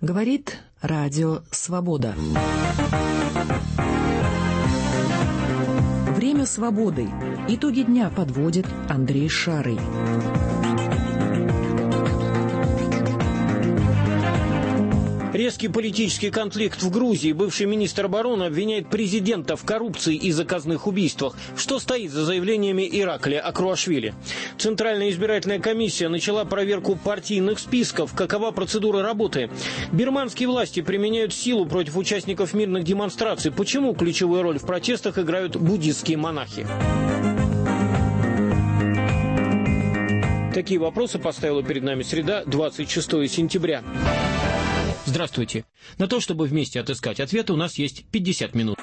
Говорит Радио Свобода. Время свободы. Итоги дня подводит Андрей Шарый. Резкий политический конфликт в Грузии. Бывший министр обороны обвиняет президента в коррупции и заказных убийствах. Что стоит за заявлениями Ираклия Акруашвили? Центральная избирательная комиссия начала проверку партийных списков. Какова процедура работы? Бирманские власти применяют силу против участников мирных демонстраций. Почему ключевую роль в протестах играют буддистские монахи? Такие вопросы поставила перед нами среда, 26 сентября. Здравствуйте. На то, чтобы вместе отыскать ответы, у нас есть 50 минут.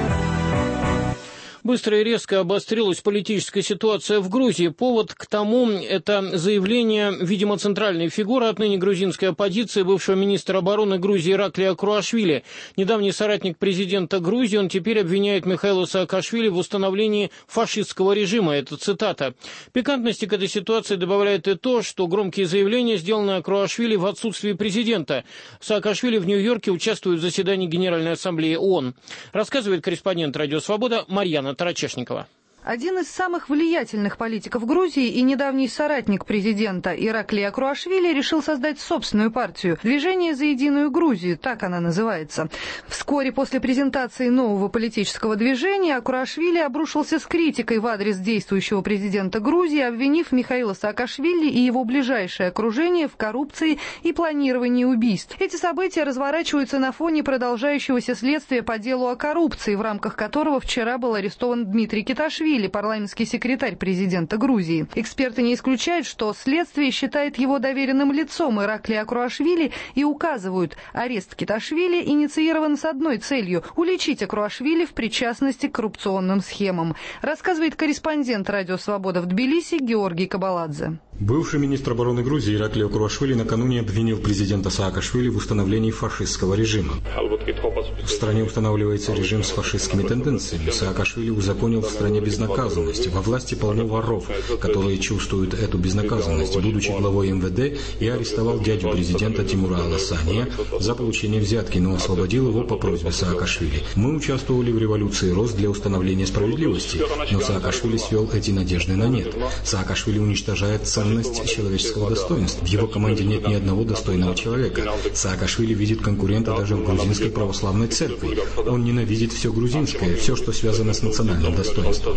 Быстро и резко обострилась политическая ситуация в Грузии. Повод к тому – это заявление, видимо, центральной фигуры отныне грузинской оппозиции, бывшего министра обороны Грузии Ираклия Акруашвили. Недавний соратник президента Грузии, он теперь обвиняет Михаила Саакашвили в установлении фашистского режима. Это цитата. Пикантности к этой ситуации добавляет и то, что громкие заявления сделаны Акруашвили в отсутствии президента. Саакашвили в Нью-Йорке участвует в заседании Генеральной Ассамблеи ООН. Рассказывает корреспондент «Радио Свобода» Марьяна Тарачешникова. Один из самых влиятельных политиков Грузии и недавний соратник президента Ираклий Акруашвили решил создать собственную партию «Движение за единую Грузию», так она называется. Вскоре после презентации нового политического движения Акруашвили обрушился с критикой в адрес действующего президента Грузии, обвинив Михаила Саакашвили и его ближайшее окружение в коррупции и планировании убийств. Эти события разворачиваются на фоне продолжающегося следствия по делу о коррупции, в рамках которого вчера был арестован Дмитрий Киташвили, парламентский секретарь президента Грузии. Эксперты не исключают, что следствие считает его доверенным лицом Ираклия Акруашвили и указывают, арест Киташвили инициирован с одной целью – уличить Акруашвили в причастности к коррупционным схемам. Рассказывает корреспондент «Радио Свобода» в Тбилиси Георгий Кабаладзе. Бывший министр обороны Грузии Ираклий Акруашвили накануне обвинил президента Саакашвили в установлении фашистского режима. В стране устанавливается режим с фашистскими тенденциями. Саакашвили узаконил в стране безнаказанность. Во власти полно воров, которые чувствуют эту безнаказанность, будучи главой МВД, и арестовал дядю президента Тимура Аласания за получение взятки, но освободил его по просьбе Саакашвили. Мы участвовали в революции РОС для установления справедливости, но Саакашвили свел эти надежды на нет. Саакашвили уничтожает ценность человеческого достоинства. В его команде нет ни одного достойного человека. Саакашвили видит конкурента даже в грузинской православной церкви. Он ненавидит все грузинское, все, что связано с национальным достоинством.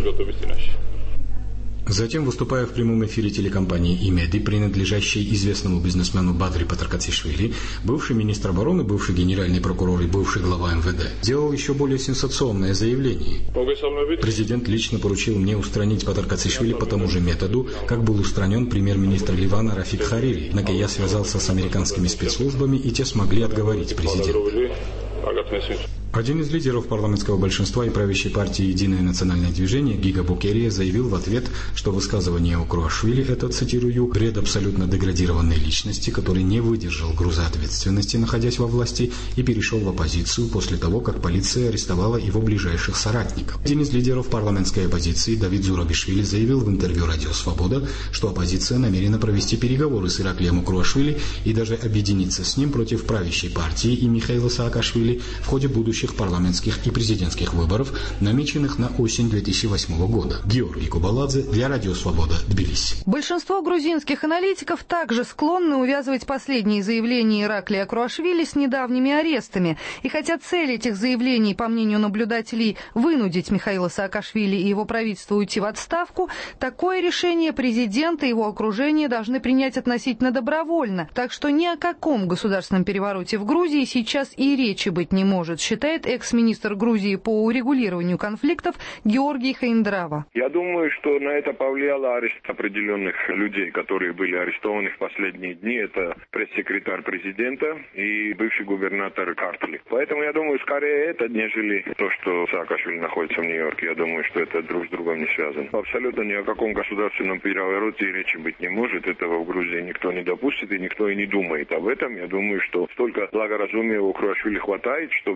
Затем, выступая в прямом эфире телекомпании «Имеди», принадлежащей известному бизнесмену Бадри Патаркацишвили, бывший министр обороны, бывший генеральный прокурор и бывший глава МВД, сделал еще более сенсационное заявление. Президент лично поручил мне устранить Патаркацишвили по тому же методу, как был устранен премьер-министр Ливана Рафик Харири. Однако я связался с американскими спецслужбами, и те смогли отговорить президента. Один из лидеров парламентского большинства и правящей партии «Единое национальное движение» Гига Букерия заявил в ответ, что высказывание Акруашвили – это, цитирую, «бред абсолютно деградированной личности, который не выдержал груза ответственности, находясь во власти, и перешел в оппозицию после того, как полиция арестовала его ближайших соратников». Один из лидеров парламентской оппозиции Давид Зурабишвили заявил в интервью «Радио Свобода», что оппозиция намерена провести переговоры с Ираклием Акруашвили и даже объединиться с ним против правящей партии и Михаила Саакашвили в ходе будущих парламентских и президентских выборов, намеченных на осень 2008 года. Георгий Кабаладзе для Радио Свобода, Тбилиси. Большинство грузинских аналитиков также склонны увязывать последние заявления Ираклия Акруашвили с недавними арестами. И хотя цель этих заявлений, по мнению наблюдателей, вынудить Михаила Саакашвили и его правительство уйти в отставку, такое решение президента и его окружение должны принять относительно добровольно. Так что ни о каком государственном перевороте в Грузии сейчас и речи быть не может, считает экс-министр Грузии по урегулированию конфликтов Георгий Хаиндрава. Я думаю, что на это повлиял арест определенных людей, которые были арестованы в последние дни. Это пресс-секретарь президента и бывший губернатор Картли. Поэтому я думаю, скорее это, нежели то, что Саакашвили находится в Нью-Йорке. Я думаю, что это друг с другом не связано. Абсолютно ни о каком государственном перевороте речи быть не может. Этого в Грузии никто не допустит и никто и не думает об этом. Я думаю, что столько благоразумия у Акруашвили хватает, чтобы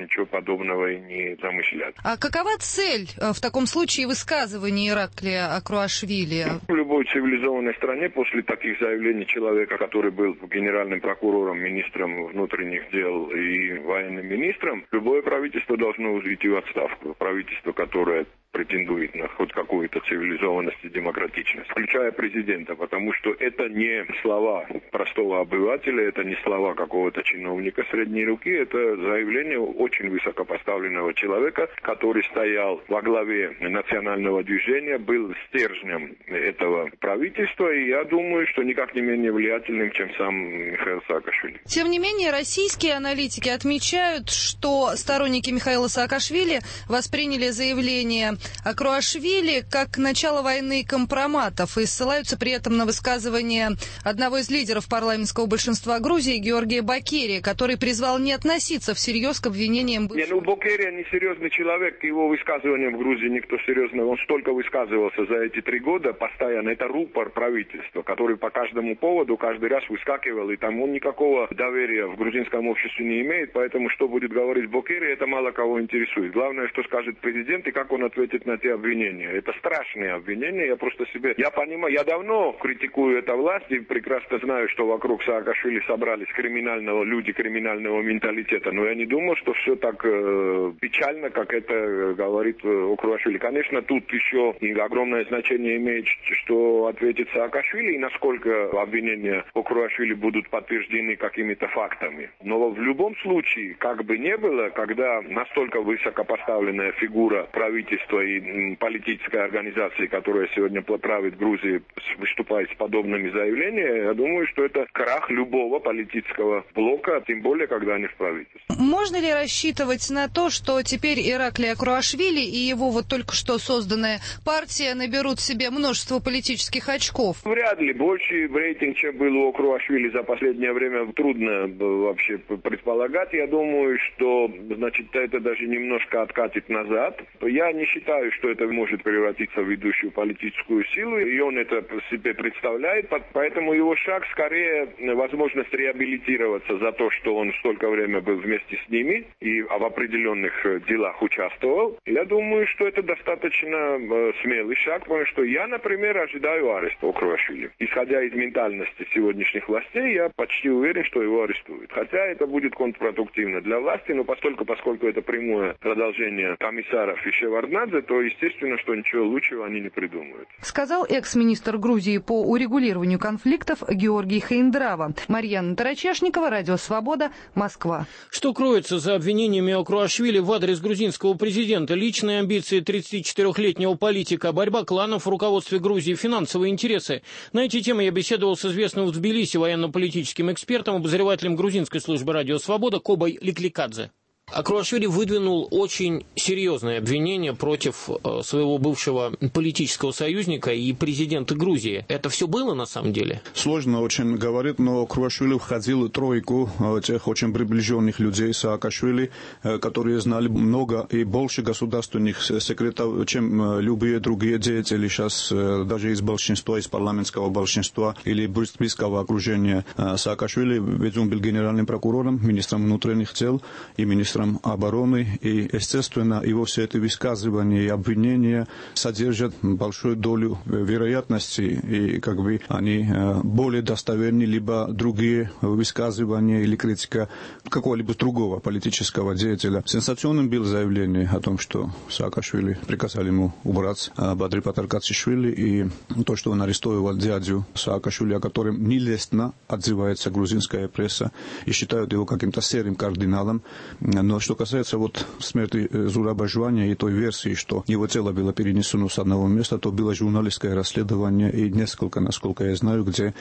ничего подобного и не замышляют. А какова цель в таком случае высказывания Ираклия Акруашвили? В любой цивилизованной стране после таких заявлений человека, который был генеральным прокурором, министром внутренних дел и военным министром, любое правительство должно уйти в отставку. Правительство, которое претендует на хоть какую-то цивилизованность и демократичность, включая президента, потому что это не слова простого обывателя, это не слова какого-то чиновника средней руки, это заявление очень высокопоставленного человека, который стоял во главе национального движения, был стержнем этого правительства, и я думаю, что никак не менее влиятельным, чем сам Михаил Саакашвили. Тем не менее, российские аналитики отмечают, что сторонники Михаила Саакашвили восприняли заявление Акруашвили как начало войны компроматов и ссылаются при этом на высказывание одного из лидеров парламентского большинства Грузии Георгия Бакерия, который призвал не относиться всерьез к обвинениям бывшего... Бакерия несерьезный человек, к его высказываниям в Грузии никто серьезно, он столько высказывался за эти 3 года постоянно, это рупор правительства, который по каждому поводу каждый раз выскакивал, и там он никакого доверия в грузинском обществе не имеет, поэтому что будет говорить Бакерия, это мало кого интересует. Главное, что скажет президент и как он ответит на те обвинения. Это страшные обвинения, я понимаю, я давно критикую эту власть и прекрасно знаю, что вокруг Саакашвили собрались люди криминального менталитета, но я не думал, что все так печально, как это говорит Акруашвили. Конечно, тут еще и огромное значение имеет, что ответит Саакашвили и насколько обвинения Акруашвили будут подтверждены какими-то фактами. Но в любом случае, как бы ни было, когда настолько высокопоставленная фигура правительства и политической организации, которая сегодня правит Грузией, выступает с подобными заявлениями, я думаю, что это крах любого политического блока, тем более, когда они в правительстве. Можно ли рассчитывать на то, что теперь Ираклий Акруашвили и его вот только что созданная партия наберут себе множество политических очков? Вряд ли. Больший рейтинг, чем был у Акруашвили за последнее время, трудно вообще предполагать. Я думаю, что, это даже немножко откатит назад. Я не считаю, что это может превратиться в ведущую политическую силу, и он это себе представляет, поэтому его шаг скорее возможность реабилитироваться за то, что он столько время был вместе с ними и в определенных делах участвовал. Я думаю, что это достаточно смелый шаг, потому что я, например, ожидаю ареста Акруашвили. Исходя из ментальности сегодняшних властей, я почти уверен, что его арестуют. Хотя это будет контрпродуктивно для власти, но поскольку это прямое продолжение комиссаров и Шеварднадзе, то естественно, что ничего лучшего они не придумают. Сказал экс-министр Грузии по урегулированию конфликтов Георгий Хаиндрава. Марьяна Тарачешникова, Радио Свобода, Москва. Что кроется за обвинениями Акруашвили в адрес грузинского президента? Личные амбиции 34-летнего политика, борьба кланов в руководстве Грузии, финансовые интересы. На эти темы я беседовал с известным в Тбилиси военно-политическим экспертом, обозревателем грузинской службы «Радио Свобода» Кобой Ликликадзе. Акруашвили выдвинул очень серьезное обвинение против своего бывшего политического союзника и президента Грузии. Это все было на самом деле? Сложно очень говорить, но Акруашвили входил в тройку тех очень приближенных людей Саакашвили, которые знали много и больше государственных секретов, чем любые другие деятели сейчас, даже из большинства, из парламентского большинства или близкого окружения Саакашвили, ведь он был генеральным прокурором, министром внутренних дел и министром обороны, и, естественно, его все эти высказывания и обвинения содержат большую долю вероятности, и они более достоверны, либо другие высказывания или критика какого-либо другого политического деятеля. Сенсационным было заявление о том, что Саакашвили приказали ему убрать Бадри Патаркацишвили, и то, что он арестовывал дядю Саакашвили, о котором нелестно отзывается грузинская пресса и считают его каким-то серым кардиналом. Но что касается смерти Зураба Жваня и той версии, что его тело было перенесено с одного места, то было журналистское расследование и несколько, насколько я знаю, где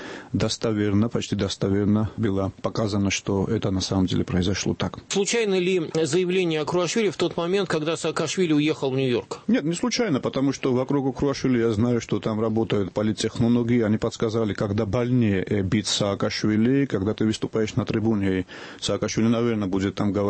почти достоверно было показано, что это на самом деле произошло так. Случайно ли заявление Акруашвили в тот момент, когда Саакашвили уехал в Нью-Йорк? Нет, не случайно, потому что вокруг Акруашвили я знаю, что там работают политтехнологи, они подсказали, когда больнее бить Саакашвили, когда ты выступаешь на трибуне, и Саакашвили, наверное, будет там говорить о каких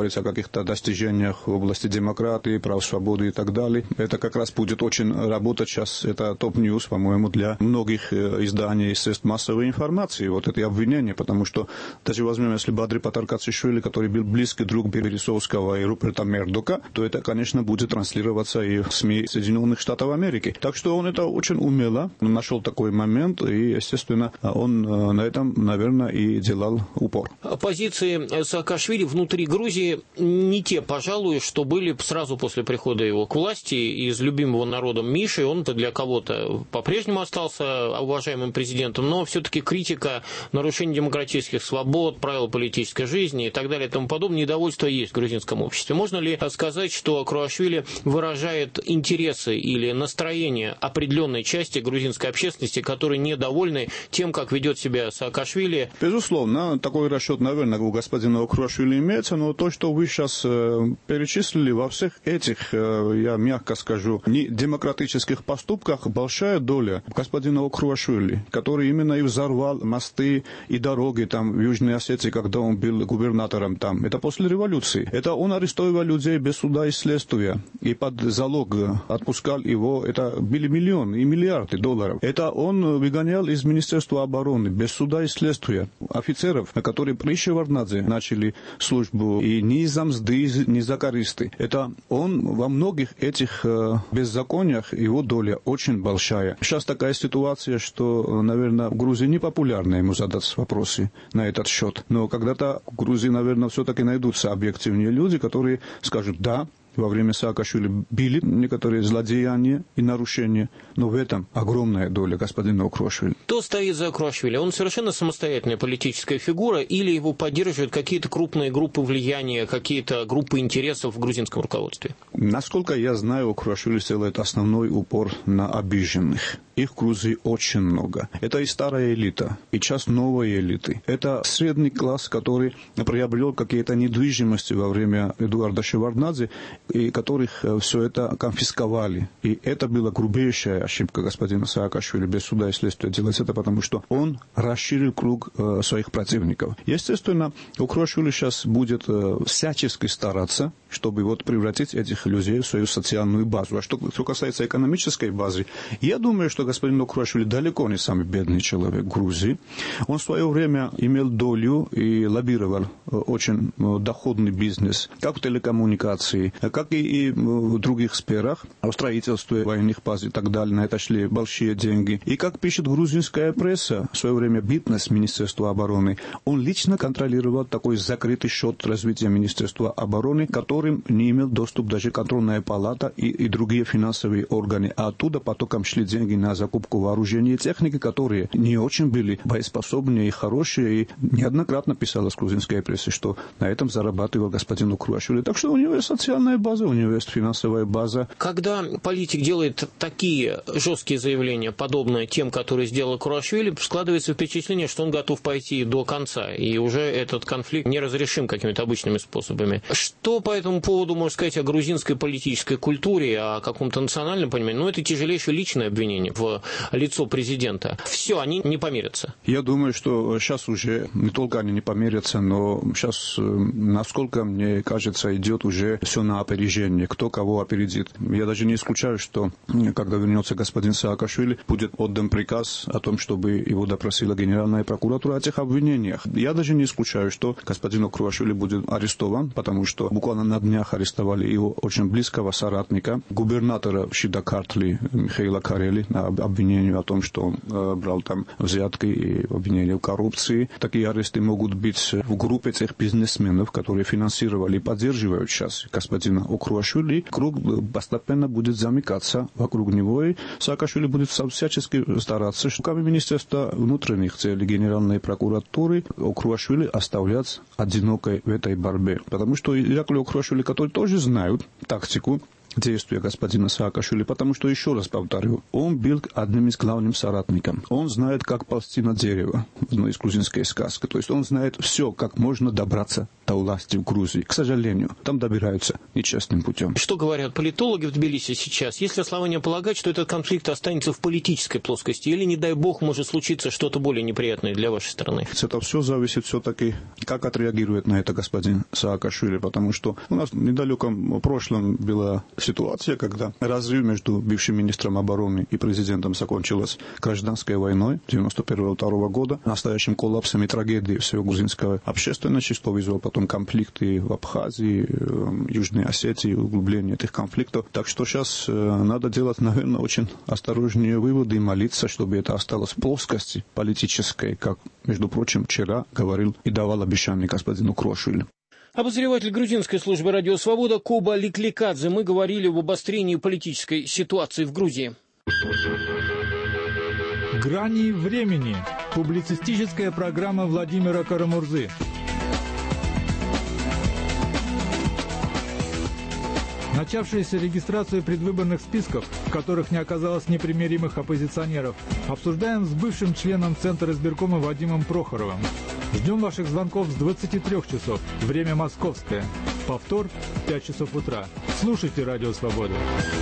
каких-то достижениях в области демократии, прав свободы и так далее. Это как раз будет очень работать сейчас. Это топ-ньюс, по-моему, для многих изданий и средств массовой информации. Вот это обвинение, потому что даже возьмем, если Бадри Патаркашвили, который был близкий друг Березовского и Руперта Мердока, то это, конечно, будет транслироваться и в СМИ Соединенных Штатов Америки. Так что он это очень умело нашел такой момент, и, естественно, он на этом, наверное, и делал упор. Позиции Саакашвили внутри Грузии не те, пожалуй, что были сразу после прихода его к власти. Из любимого народом Миши он-то для кого-то по-прежнему остался уважаемым президентом, но все-таки критика нарушения демократических свобод, правил политической жизни и так далее и тому подобное, недовольство есть в грузинском обществе. Можно ли сказать, что Круашвили выражает интересы или настроение определенной части грузинской общественности, которые недовольны тем, как ведет себя Саакашвили? Безусловно, такой расчет, наверное, у господина Круашвили имеется, но то, что вы сейчас перечислили, во всех этих, я мягко скажу, не демократических поступках большая доля господина Круашвили, который именно и взорвал мосты и дороги там в Южной Осетии, когда он был губернатором там. Это после революции. Это он арестовывал людей без суда и следствия, и под залог отпускал его. Это были миллионы и миллиарды долларов. Это он выгонял из Министерства обороны без суда и следствия офицеров, которые при Шеварднадзе начали службу, и ни за мзды, ни за користы. Это он во многих этих беззакониях, его доля очень большая. Сейчас такая ситуация, что, наверное, в Грузии непопулярно ему задать вопросы на этот счет. Но когда-то в Грузии, наверное, все-таки найдутся объективные люди, которые скажут «да». Во время Саакашвили были некоторые злодеяния и нарушения, но в этом огромная доля господина Круашвили. Кто стоит за Круашвили? Он совершенно самостоятельная политическая фигура или его поддерживают какие-то крупные группы влияния, какие-то группы интересов в грузинском руководстве? Насколько я знаю, Круашвили делает основной упор на обиженных. Их в Грузии очень много. Это и старая элита, и часть новой элиты. Это средний класс, который приобрел какие-то недвижимости во время Эдуарда Шеварднадзе, и которых все это конфисковали. И это была грубейшая ошибка господина Саакашвили без суда и следствия делать это, потому что он расширил круг своих противников. Естественно, Круашвили сейчас будет всячески стараться, чтобы вот превратить этих людей в свою социальную базу. А что касается экономической базы, я думаю, что господин Круашвили далеко не самый бедный человек в Грузии. Он в свое время имел долю и лоббировал очень доходный бизнес, как в телекоммуникации, как и в других сферах, в строительстве военных баз и так далее. На это шли большие деньги. И как пишет грузинская пресса, в свое время битность Министерства обороны, он лично контролировал такой закрытый счет развития Министерства обороны, которым не имел доступ даже контрольная палата и другие финансовые органы. А оттуда потоком шли деньги на закупку вооружения и техники, которые не очень были боеспособные и хорошие. И неоднократно писалось в грузинской прессе, что на этом зарабатывал господин Круашвили. Так что у него есть социальная база, у него есть финансовая база. Когда политик делает такие жесткие заявления, подобные тем, которые сделал Круашвили, складывается впечатление, что он готов пойти до конца, и уже этот конфликт неразрешим какими-то обычными способами. Что по этому поводу можно сказать о грузинской политической культуре, о каком-то национальном понимании? Ну, это тяжелейшее личное обвинение в лицо президента. Все, они не помирятся. Я думаю, что сейчас уже не только они не помирятся, но сейчас, насколько мне кажется, идет уже все на опережение, кто кого опередит. Я даже не исключаю, что когда вернется господин Саакашвили, будет отдан приказ о том, чтобы его допросила Генеральная прокуратура о этих обвинениях. Я даже не исключаю, что господин Круашвили будет арестован, потому что буквально на днях арестовали его очень близкого соратника, губернатора Шида Картли Михаила Карели, на обвинению о том, что он брал там взятки и обвинения в коррупции. Такие аресты могут быть в группе тех бизнесменов, которые финансировали и поддерживают сейчас господина Круашвили. Круг постепенно будет замыкаться вокруг него, и Саакашвили будет всячески стараться, чтобы Министерство внутренних дел Генеральной прокуратуры Круашвили оставлять одинокой в этой борьбе. Потому что Ираклий Круашвили, которые тоже знают тактику, действия господина Саакашвили, потому что, еще раз повторю, он был одним из главных соратников. Он знает, как ползти на дерево в одной из грузинской сказки. То есть он знает все, как можно добраться до власти в Грузии. К сожалению, там добираются нечестным путем. Что говорят политологи в Тбилиси сейчас? Есть ли основания полагать, что этот конфликт останется в политической плоскости? Или, не дай бог, может случиться что-то более неприятное для вашей страны? Это все зависит все-таки, как отреагирует на это господин Саакашвили, потому что у нас в недалеком прошлом была ситуация, когда разрыв между бывшим министром обороны и президентом закончилась гражданской войной 1991-1992 года, настоящим коллапсом и трагедией всего грузинского общественности, что вызвало потом конфликты в Абхазии, Южной Осетии, углубление этих конфликтов. Так что сейчас надо делать, наверное, очень осторожные выводы и молиться, чтобы это осталось в плоскости политической, как, между прочим, вчера говорил и давал обещание господину Круашвили. Обозреватель грузинской службы «Радио Свобода» Коба Ликликадзе. Мы говорили об обострении политической ситуации в Грузии. «Грани времени». Публицистическая программа Владимира Карамурзы. Начавшаяся регистрация предвыборных списков, в которых не оказалось непримиримых оппозиционеров, обсуждаем с бывшим членом Центра избиркома Вадимом Прохоровым. Ждем ваших звонков с 23 часов. Время московское. Повтор в 5 часов утра. Слушайте «Радио Свобода».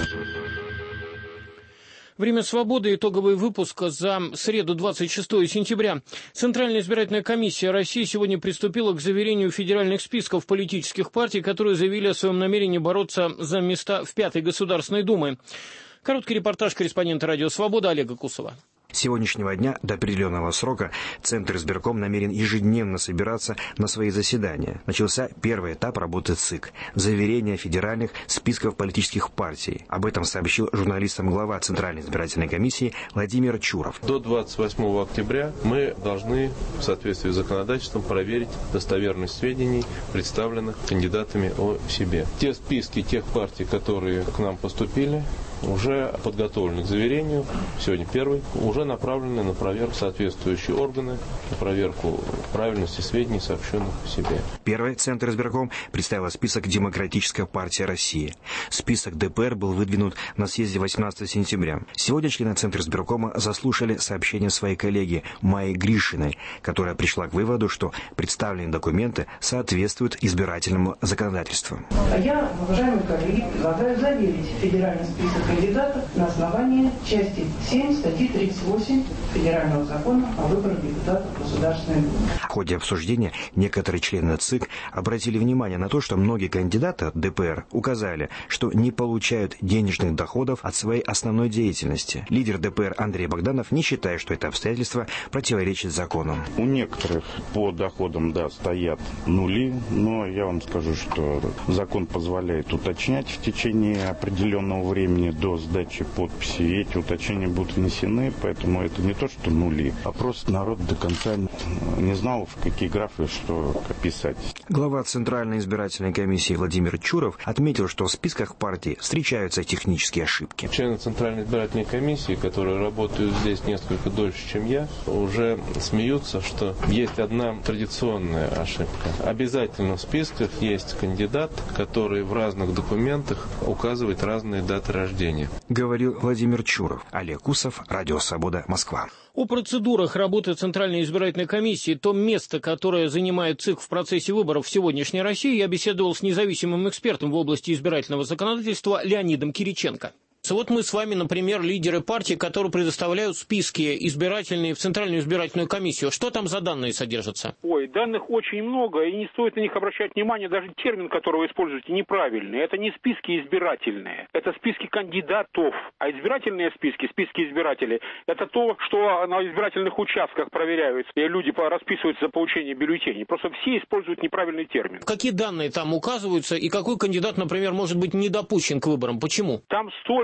Время свободы. Итоговый выпуск за среду, 26 сентября. Центральная избирательная комиссия России сегодня приступила к заверению федеральных списков политических партий, которые заявили о своем намерении бороться за места в 5-й Государственной Думе. Короткий репортаж корреспондента «Радио Свобода» Олега Кусова. С сегодняшнего дня до определенного срока Центр избирком намерен ежедневно собираться на свои заседания. Начался первый этап работы ЦИК – заверение федеральных списков политических партий. Об этом сообщил журналистам глава Центральной избирательной комиссии Владимир Чуров. До 28 октября мы должны в соответствии с законодательством проверить достоверность сведений, представленных кандидатами о себе. Те списки тех партий, которые к нам поступили, уже подготовлены к заверению, сегодня первый, уже направлены на проверку соответствующие органы, на проверку правильности сведений, сообщенных в себе. Первый Центр избирком представил список «Демократическая партия России». Список ДПР был выдвинут на съезде 18 сентября. Сегодня члены Центра избиркома заслушали сообщение своей коллеги Майи Гришиной, которая пришла к выводу, что представленные документы соответствуют избирательному законодательству. Я, уважаемые коллеги, предлагаю заверить федеральный список кандидатов на основании части 7 статьи 38 Федерального закона о выборах депутатов Государственной Думы. В ходе обсуждения некоторые члены ЦИК обратили внимание на то, что многие кандидаты от ДПР указали, что не получают денежных доходов от своей основной деятельности. Лидер ДПР Андрей Богданов не считает, что это обстоятельство противоречит закону. У некоторых по доходам, да, стоят нули, но я вам скажу, что закон позволяет уточнять в течение определенного времени до сдачи подписи. И эти уточнения будут внесены, поэтому это не то, что нули, а просто народ до конца не знал, в какие графы что писать. Глава Центральной избирательной комиссии Владимир Чуров отметил, что в списках партий встречаются технические ошибки. Члены Центральной избирательной комиссии, которые работают здесь несколько дольше, чем я, уже смеются, что есть одна традиционная ошибка. Обязательно в списках есть кандидат, который в разных документах указывает разные даты рождения. Говорил Владимир Чуров. Олег Кусов, Радио Свобода, Москва. О процедурах работы Центральной избирательной комиссии, то место, которое занимает ЦИК в процессе выборов в сегодняшней России, я беседовал с независимым экспертом в области избирательного законодательства Леонидом Кириченко. Вот мы с вами, например, лидеры партий, которые предоставляют списки избирательные в Центральную избирательную комиссию. Что там за данные содержатся? Ой, данных очень много, и не стоит на них обращать внимание. Даже термин, который вы используете, неправильный. Это не списки избирательные, это списки кандидатов. А избирательные списки, списки избирателей, это то, что на избирательных участках проверяются, и люди расписываются за получение бюллетеней. Просто все используют неправильный термин. Какие данные там указываются, и какой кандидат, например, может быть не допущен к выборам? Почему? Там столько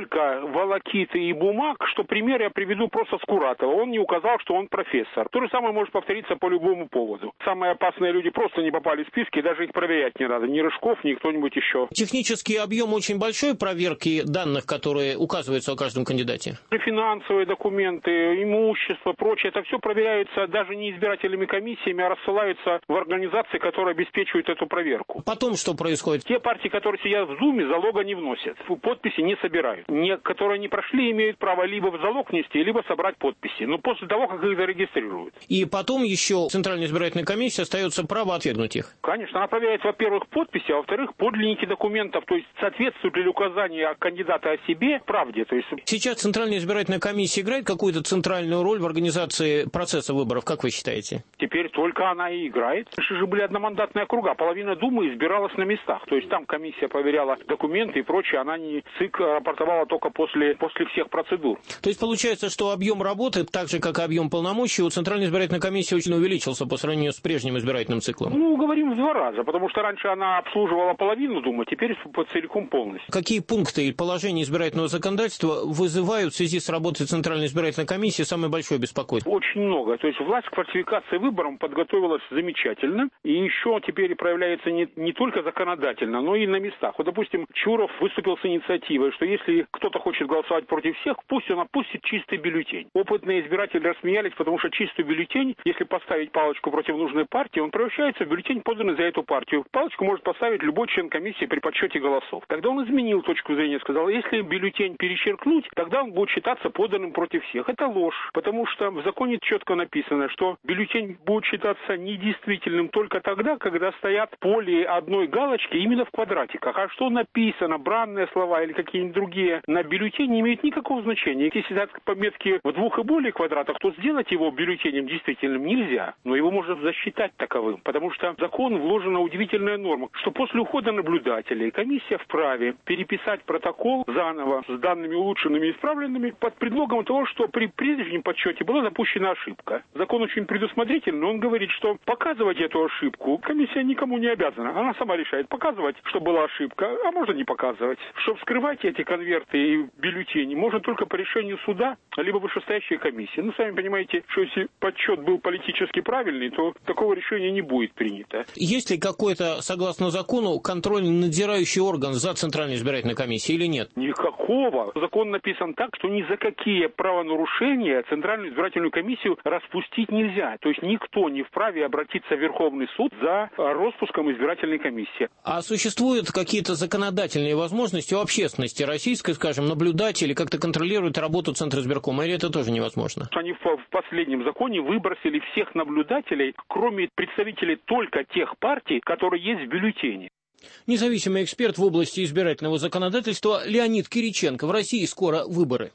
столько волокиты и бумаг, что пример я приведу просто Скуратова. Он не указал, что он профессор. То же самое может повториться по любому поводу. Самые опасные люди просто не попали в списки, даже их проверять не надо. Ни Рыжков, ни кто-нибудь еще. Технический объем очень большой проверки данных, которые указываются о каждом кандидате? Финансовые документы, имущество, прочее, это все проверяется даже не избирательными комиссиями, а рассылаются в организации, которые обеспечивают эту проверку. Потом что происходит? Те партии, которые сидят в Зуме, залога не вносят. Подписи не собирают. Которые не прошли, имеют право либо в залог внести, либо собрать подписи. Но после того, как их зарегистрируют. И потом еще Центральная избирательная комиссия остается право отвергнуть их? Конечно. Она проверяет, во-первых, подписи, а во-вторых, подлинники документов. То есть соответствуют ли указания кандидата о себе правде. То есть... Сейчас Центральная избирательная комиссия играет какую-то центральную роль в организации процесса выборов, как вы считаете? Теперь только она и играет. Раньше же были одномандатные округа. Половина Думы избиралась на местах. То есть там комиссия проверяла документы и прочее. Она не ЦИК рапортовала только после всех процедур. То есть получается, что объем работы, так же как и объем полномочий, у Центральной избирательной комиссии очень увеличился по сравнению с прежним избирательным циклом? Ну, говорим в 2 раза, потому что раньше она обслуживала половину Думы, теперь целиком полностью. Какие пункты и положения избирательного законодательства вызывают в связи с работой Центральной избирательной комиссии самое большое беспокойство? Очень много. То есть власть к фальсификации выборов подготовилась замечательно, и еще теперь проявляется не только законодательно, но и на местах. Вот, допустим, Чуров выступил с инициативой, что если кто-то хочет голосовать против всех, пусть он опустит чистый бюллетень. Опытные избиратели рассмеялись, потому что чистый бюллетень, если поставить палочку против нужной партии, он превращается в бюллетень, поданный за эту партию. Палочку может поставить любой член комиссии при подсчете голосов. Тогда он изменил точку зрения, сказал, если бюллетень перечеркнуть, тогда он будет считаться поданным против всех. Это ложь, потому что в законе четко написано, что бюллетень будет считаться недействительным только тогда, когда стоят более одной галочки именно в квадратиках. А что написано, бранные слова или какие-нибудь другие на бюллетене, не имеют никакого значения. Если стоят пометки в 2 и более квадратах, то сделать его бюллетенем действительным нельзя. Но его можно засчитать таковым, потому что в закон вложена удивительная норма, что после ухода наблюдателей комиссия вправе переписать протокол заново с данными улучшенными и исправленными под предлогом того, что при прежнем подсчете была допущена ошибка. Закон очень предусмотрительный, он говорит, что показывать эту ошибку комиссия никому не обязана. Она сама решает, показывать, что была ошибка, а можно не показывать. Чтобы скрывать эти конверты и бюллетени, можно только по решению суда, либо вышестоящей комиссии. Ну, сами понимаете, что если подсчет был политически правильный, то такого решения не будет принято. Есть ли какой-то, согласно закону, контрольно-надзирающий орган за Центральной избирательной комиссией или нет? Никакого. Закон написан так, что ни за какие правонарушения Центральную избирательную комиссию распустить нельзя. То есть никто не вправе обратиться в Верховный суд за распуском избирательной комиссии. А существуют какие-то законодательные возможности у общественности российской, скажем, наблюдать или как-то контролировать работу Центра избиркома, или это тоже невозможно? Они в последнем законе выбросили всех наблюдателей, кроме представителей только тех партий, которые есть в бюллетене. Независимый эксперт в области избирательного законодательства Леонид Кириченко. В России скоро выборы.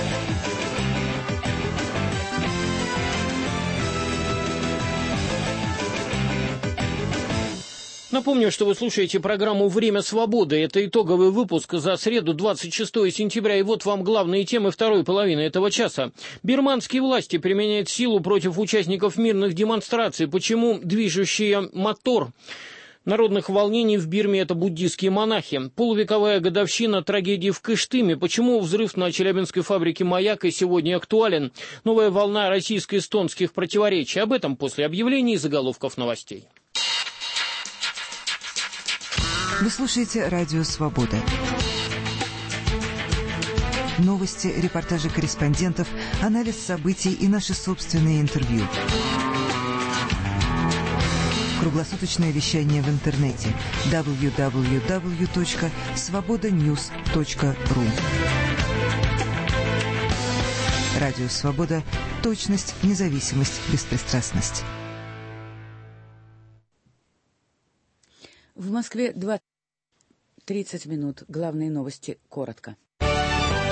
Напомню, что вы слушаете программу «Время свободы». Это итоговый выпуск за среду, 26 сентября. И вот вам главные темы второй половины этого часа. Бирманские власти применяют силу против участников мирных демонстраций. Почему движущий мотор народных волнений в Бирме – это буддийские монахи? Полувековая годовщина трагедии в Кыштыме. Почему взрыв на челябинской фабрике «Маяк» и сегодня актуален? Новая волна российско-эстонских противоречий. Об этом после объявлений и заголовков новостей. Вы слушаете «Радио Свобода». Новости, репортажи корреспондентов, анализ событий и наши собственные интервью. Круглосуточное вещание в интернете www.svobodanews.ru. Радио Свобода. Точность, независимость, беспристрастность. В Москве 30 минут. Главные новости коротко.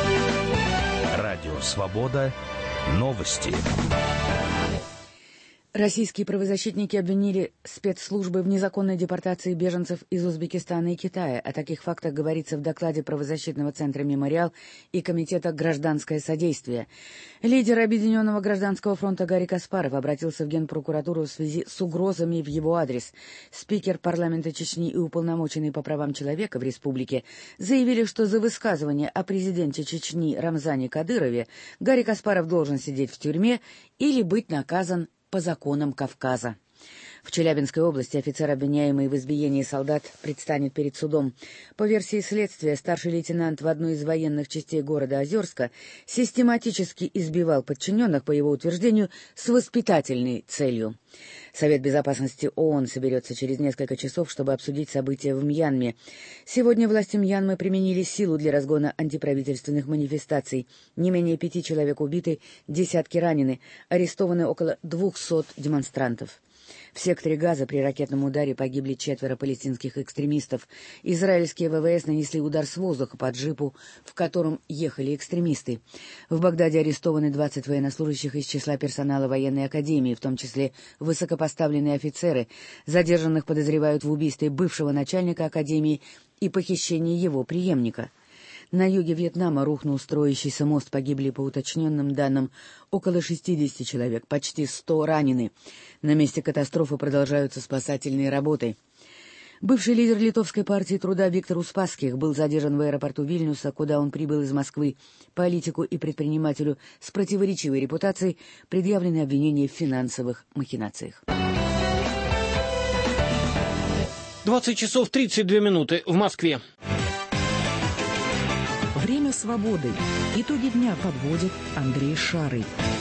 Радио Свобода. Новости. Российские правозащитники обвинили спецслужбы в незаконной депортации беженцев из Узбекистана и Китая. О таких фактах говорится в докладе правозащитного центра «Мемориал» и Комитета «Гражданское содействие». Лидер Объединенного гражданского фронта Гарри Каспаров обратился в Генпрокуратуру в связи с угрозами в его адрес. Спикер парламента Чечни и уполномоченный по правам человека в республике заявили, что за высказывание о президенте Чечни Рамзане Кадырове Гарри Каспаров должен сидеть в тюрьме или быть наказан по законам Кавказа. В Челябинской области офицер, обвиняемый в избиении солдат, предстанет перед судом. По версии следствия, старший лейтенант в одной из военных частей города Озерска систематически избивал подчиненных, по его утверждению, с воспитательной целью. Совет безопасности ООН соберется через несколько часов, чтобы обсудить события в Мьянме. Сегодня власти Мьянмы применили силу для разгона антиправительственных манифестаций. Не менее 5 человек убиты, десятки ранены, арестованы около 200 демонстрантов. В секторе Газа при ракетном ударе погибли 4 палестинских экстремистов. Израильские ВВС нанесли удар с воздуха по джипу, в котором ехали экстремисты. В Багдаде арестованы 20 военнослужащих из числа персонала военной академии, в том числе высокопоставленные офицеры. Задержанных подозревают в убийстве бывшего начальника академии и похищении его преемника. На юге Вьетнама рухнул строящийся мост, погибли, по уточненным данным, около 60 человек, почти 100 ранены. На месте катастрофы продолжаются спасательные работы. Бывший лидер Литовской партии труда Виктор Успаских был задержан в аэропорту Вильнюса, куда он прибыл из Москвы. Политику и предпринимателю с противоречивой репутацией предъявлены обвинения в финансовых махинациях. 20 часов 32 минуты в Москве. Время свободы. Итоги дня подводит Андрей Шарый.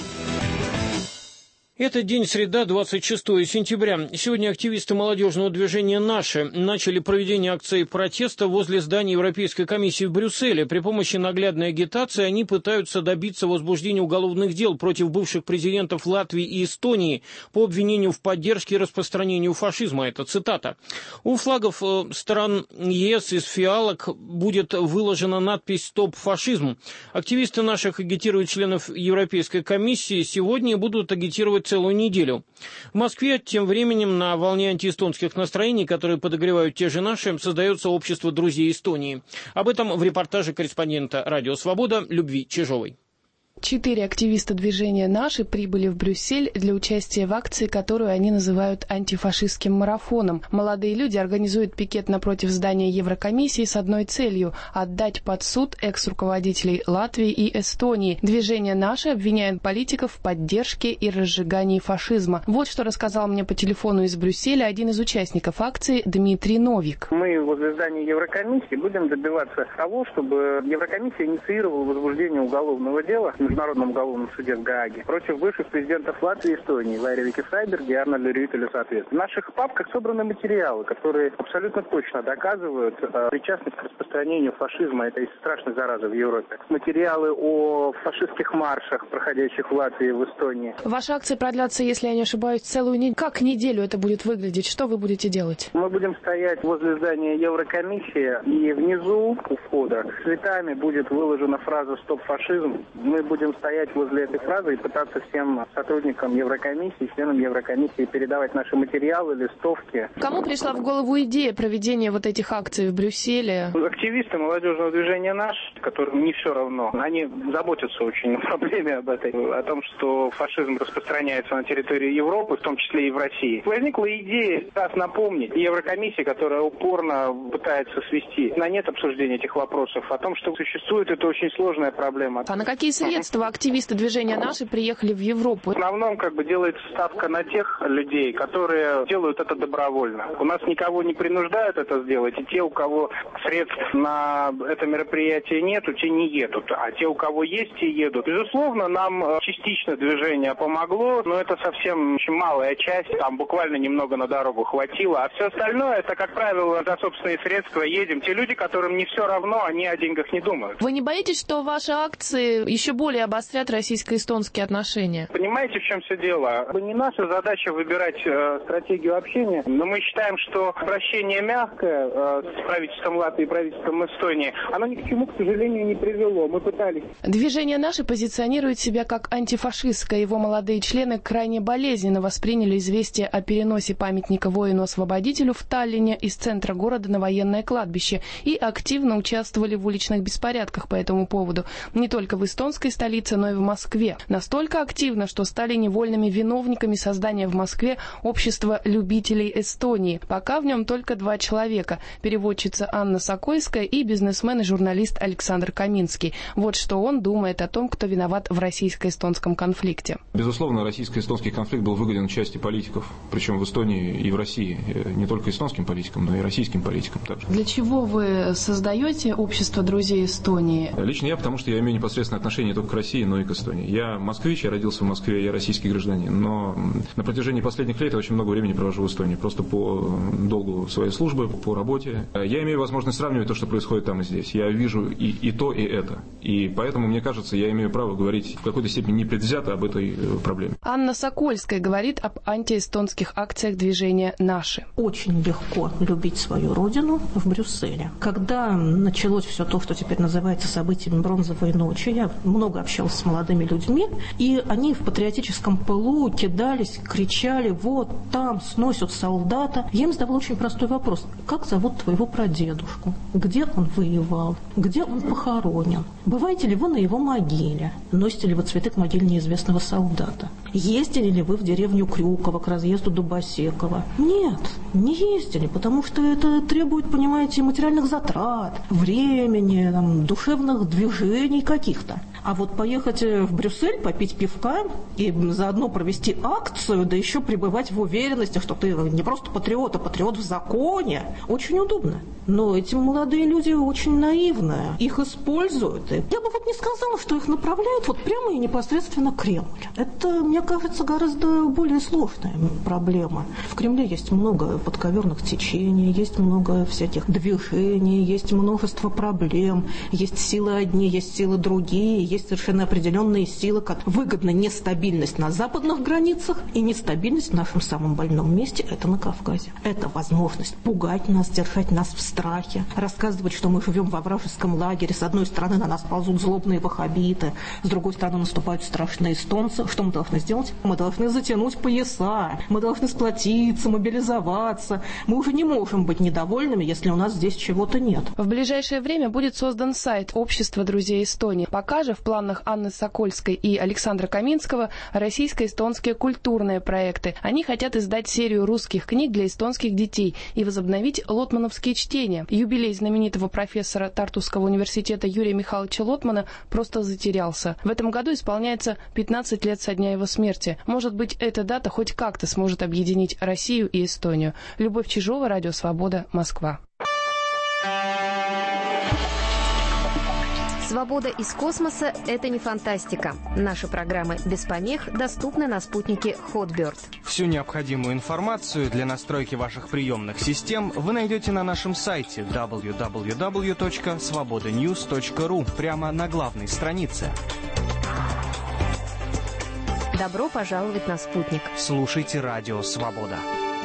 Это день среда, 26 сентября. Сегодня активисты молодежного движения «Наши» начали проведение акции протеста возле здания Европейской комиссии в Брюсселе. При помощи наглядной агитации они пытаются добиться возбуждения уголовных дел против бывших президентов Латвии и Эстонии по обвинению в поддержке и распространению фашизма. Это цитата. У флагов стран ЕС из фиалок будет выложена надпись «Стоп фашизм». Активисты «Наших» агитируют членов Европейской комиссии. Сегодня будут агитировать целую неделю. В Москве тем временем на волне антиэстонских настроений, которые подогревают те же «Наши», создается общество друзей Эстонии. Об этом в репортаже корреспондента «Радио Свобода» Любви Чижовой. 4 активиста движения «Наши» прибыли в Брюссель для участия в акции, которую они называют антифашистским марафоном. Молодые люди организуют пикет напротив здания Еврокомиссии с одной целью – отдать под суд экс-руководителей Латвии и Эстонии. Движение «Наши» обвиняет политиков в поддержке и разжигании фашизма. Вот что рассказал мне по телефону из Брюсселя один из участников акции Дмитрий Новик. Мы возле здания Еврокомиссии будем добиваться того, чтобы Еврокомиссия инициировала возбуждение уголовного дела в Международном уголовном суде в Гааге против бывших президентов Латвии и Эстонии Лайри Фрайберга и Арнольда Рюйтеля, соответственно. В наших папках собраны материалы, которые абсолютно точно доказывают причастность к распространению фашизма этой страшной заразы в Европе. Материалы о фашистских маршах, проходящих в Латвии и в Эстонии. Ваша акция продлится, если я не ошибаюсь, целую неделю. Как неделю это будет выглядеть? Что вы будете делать? Мы будем стоять возле здания Еврокомиссии, и внизу у входа цветами будет выложена фраза «Стоп фашизм». Мы будем стоять возле этой фразы и пытаться всем сотрудникам Еврокомиссии, членам Еврокомиссии передавать наши материалы, листовки. Кому пришла в голову идея проведения вот этих акций в Брюсселе? Активисты молодежного движения «Наш», которым не все равно, они заботятся очень о проблеме об этой, о том, что фашизм распространяется на территории Европы, в том числе и в России. Возникла идея раз напомнить Еврокомиссии, которая упорно пытается свести на нет обсуждения этих вопросов, о том, что существует эта очень сложная проблема. А на какие средства активисты движения «Наши» приехали в Европу? В основном делается ставка на тех людей, которые делают это добровольно. У нас никого не принуждают это сделать, и те, у кого средств на это мероприятие нету, те не едут. А те, у кого есть, те едут. Безусловно, нам частично движение помогло, но это совсем очень малая часть, там буквально немного на дорогу хватило. А все остальное, это, как правило, за собственные средства едем. Те люди, которым не все равно, они о деньгах не думают. Вы не боитесь, что ваши акции еще более более обострят российско-эстонские отношения. Понимаете, в чем все дело? Не наша задача выбирать стратегию общения, но мы считаем, что обращение мягкое с правительством Латвии и правительством Эстонии, оно ни к чему, к сожалению, не привело. Мы пытались. Движение «Наши» позиционирует себя как антифашистское. Его молодые члены крайне болезненно восприняли известие о переносе памятника воину-освободителю в Таллине из центра города на военное кладбище и активно участвовали в уличных беспорядках по этому поводу. Не только в эстонской столице, но и в Москве. Настолько активно, что стали невольными виновниками создания в Москве общества любителей Эстонии. Пока в нем только 2 человека. Переводчица Анна Сокольская и бизнесмен и журналист Александр Каминский. Вот что он думает о том, кто виноват в российско-эстонском конфликте. Безусловно, российско-эстонский конфликт был выгоден части политиков, причем в Эстонии и в России. Не только эстонским политикам, но и российским политикам также. Для чего вы создаете общество друзей Эстонии? Лично я, потому что я имею непосредственное отношение не только к России, но и к Эстонии. Я москвич, я родился в Москве, я российский гражданин, но на протяжении последних лет я очень много времени провожу в Эстонии, просто по долгу своей службы, по работе. Я имею возможность сравнивать то, что происходит там и здесь. Я вижу и то, и это. И поэтому, мне кажется, я имею право говорить в какой-то степени непредвзято об этой проблеме. Анна Сокольская говорит об антиэстонских акциях движения «Наши». Очень легко любить свою родину в Брюсселе. Когда началось все то, что теперь называется событиями Бронзовой ночи, я много общалась с молодыми людьми, и они в патриотическом пылу кидались, кричали: вот там сносят солдата. Я им задавала очень простой вопрос: как зовут твоего прадедушку? Где он воевал? Где он похоронен? Бываете ли вы на его могиле? Носите ли вы цветы к могиле неизвестного солдата? Ездили ли вы в деревню Крюково к разъезду Дубосекова? Нет, не ездили, потому что это требует, понимаете, материальных затрат, времени, душевных движений каких-то. А вот поехать в Брюссель, попить пивка и заодно провести акцию, да еще пребывать в уверенности, что ты не просто патриот, а патриот в законе, очень удобно. Но эти молодые люди очень наивные, их используют. И я бы вот не сказала, что их направляют вот прямо и непосредственно к Кремлю. Это, мне кажется, гораздо более сложная проблема. В Кремле есть много подковерных течений, есть много всяких движений, есть множество проблем, есть силы одни, есть силы другие, есть совершенно определенные силы, как выгодна нестабильность на западных границах и нестабильность в нашем самом больном месте, это на Кавказе. Это возможность пугать нас, держать нас в страхе, рассказывать, что мы живем во вражеском лагере. С одной стороны на нас ползут злобные ваххабиты, с другой стороны наступают страшные эстонцы. Что мы должны сделать? Мы должны затянуть пояса, мы должны сплотиться, мобилизоваться. Мы уже не можем быть недовольными, если у нас здесь чего-то нет. В ближайшее время будет создан сайт Общества друзей Эстонии. Пока же в планах Анны Сокольской и Александра Каминского российско-эстонские культурные проекты. Они хотят издать серию русских книг для эстонских детей и возобновить лотмановские чтения. Юбилей знаменитого профессора Тартусского университета Юрия Михайловича Лотмана просто затерялся. В этом году исполняется 15 лет со дня его смерти. Может быть, эта дата хоть как-то сможет объединить Россию и Эстонию. Любовь Чижова, Радио Свобода, Москва. Свобода из космоса – это не фантастика. Наши программы без помех доступны на спутнике Hotbird. Всю необходимую информацию для настройки ваших приемных систем вы найдете на нашем сайте www.svobodanews.ru прямо на главной странице. Добро пожаловать на спутник. Слушайте Радио Свобода.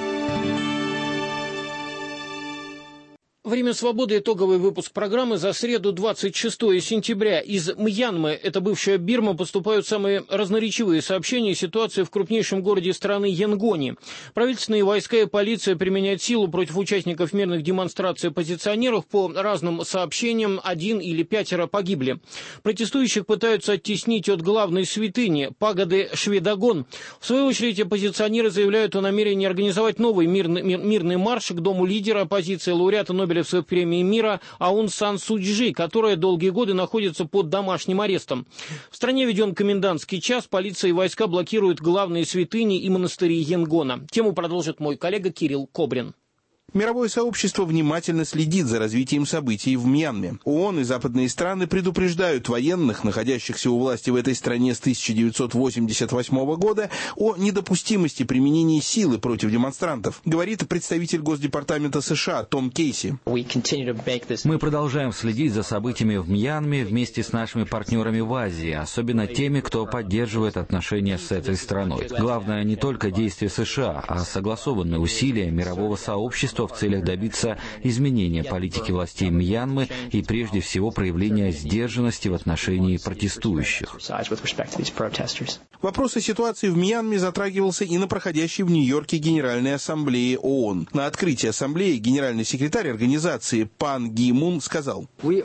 Время свободы. Итоговый выпуск программы за среду 26 сентября. Из Мьянмы, это бывшая Бирма, поступают самые разноречивые сообщения о ситуации в крупнейшем городе страны Янгоне. Правительственные войска и полиция применяют силу против участников мирных демонстраций оппозиционеров. По разным сообщениям, 1 или 5 погибли. Протестующих пытаются оттеснить от главной святыни – пагоды Шведагон. В свою очередь, оппозиционеры заявляют о намерении организовать новый мирный марш к дому лидера оппозиции, лауреата Нобелевской премии мира Аун Сан Су Чжи, которая долгие годы находится под домашним арестом. В стране введен комендантский час, полиция и войска блокируют главные святыни и монастыри Янгона. Тему продолжит мой коллега Кирилл Кобрин. Мировое сообщество внимательно следит за развитием событий в Мьянме. ООН и западные страны предупреждают военных, находящихся у власти в этой стране с 1988 года, о недопустимости применения силы против демонстрантов, говорит представитель Госдепартамента США Том Кейси. Мы продолжаем следить за событиями в Мьянме вместе с нашими партнерами в Азии, особенно теми, кто поддерживает отношения с этой страной. Главное не только действия США, а согласованные усилия мирового сообщества в целях добиться изменения политики властей Мьянмы и прежде всего проявления сдержанности в отношении протестующих. Вопрос о ситуации в Мьянме затрагивался и на проходящей в Нью-Йорке Генеральной Ассамблее ООН. На открытии Ассамблеи генеральный секретарь организации Пан Ги Мун сказал: «Мы